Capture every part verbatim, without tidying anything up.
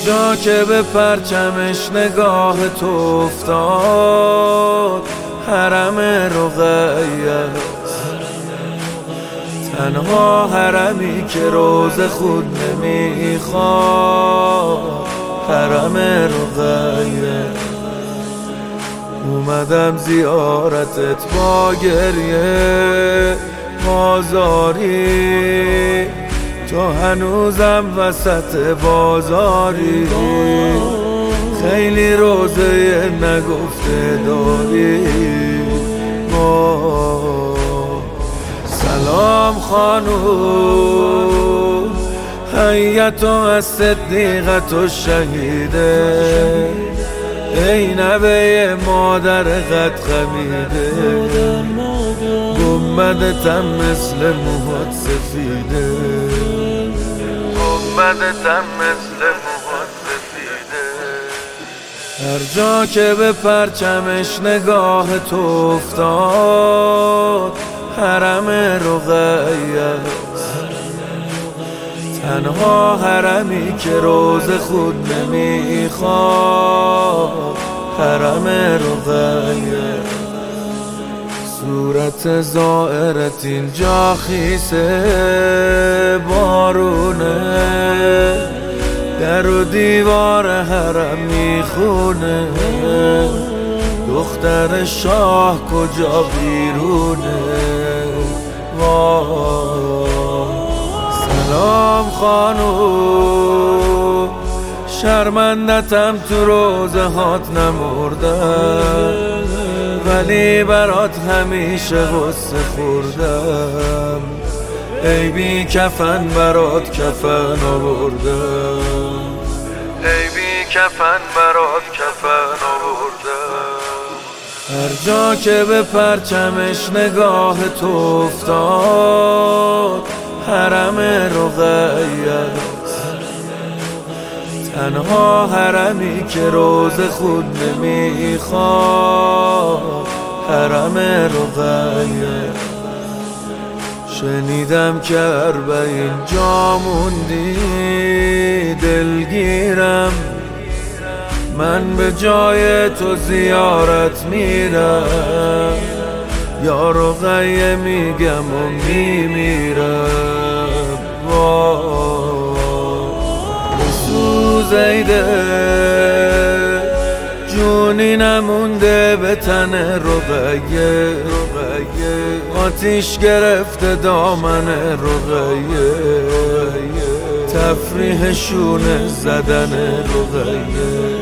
جا که به پرچمش نگاه تو افتاد حرم رقیه، تنها حرمی که روز خود نمیخواد حرم رقیه. اومدم زیارتت با گریه بازاری، تو هنوزم وسط بازاری، خیلی روزه نگفته داری. سلام خانوم، حیت و صدیقت و شهیده، ای نبه مادر قد خمیده، گنبدتم مثل موهات سفیده، گنبدتم مثل موهات سفیده. هر جا که به پرچمش نگاه تو افتاد حرم رقیه، تنها حرمی که روز خود نمیخواد حرم رقیه. صورت زائرت اینجا خیسه بارونه، در و دیوار حرم میخونه، دختر شاه کجا بیرونه. سلام خانوم، شرمندتم تو روزه هات نمردم، ولی برات همیشه غصه خوردم، ای بی کفن برات کفن آوردم، ای بی کفن برات کفن آوردم. هر جا که به پرچمش نگاه تو افتاد حرم رقیه، تنها حرمی که روز خود نمیخواد حرم رقیه. شنیدم که اربعین جا موندی دلگیرم، من به جای تو زیارت میرم، یا رقیه میگم و میمیرم. سوزیده جونی نمونده به تن رقیه، آتیش گرفته دامن رقیه، تفریح شونه زدن رقیه.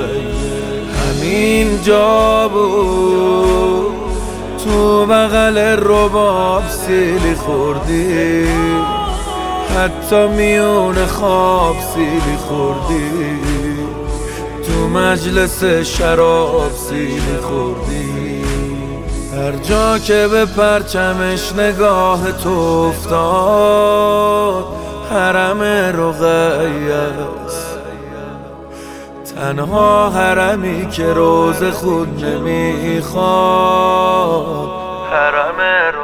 همین جا بود تو بغل رباب سیلی خوردی، حتی میون خواب سیلی خوردی، تو مجلس شراب سیلی خوردی. هر جا که به پرچمش نگاه تو افتاد حرم رقیه، تنها حرمی که روز خود نمیخواد حرم